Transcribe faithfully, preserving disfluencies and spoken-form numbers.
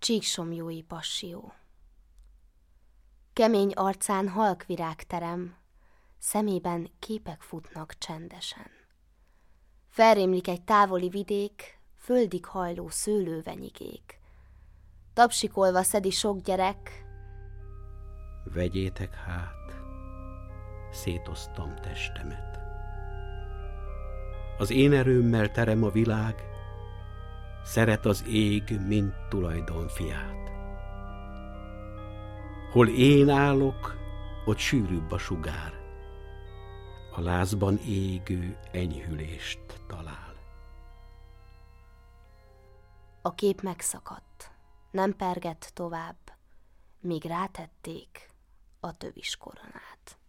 Csíksomlyói passió. Kemény arcán halk virágterem, szemében képek futnak csendesen. Felrémlik egy távoli vidék, földig hajló szőlővenyigék. Tapsikolva szedi sok gyerek. Vegyétek hát, szétosztam testemet. Az én erőmmel terem a világ, szeret az ég, mint tulajdon fiát. Hol én állok, ott sűrűbb a sugár, a lázban égő enyhülést talál. A kép megszakadt, nem pergett tovább, míg rátették a tövis koronát.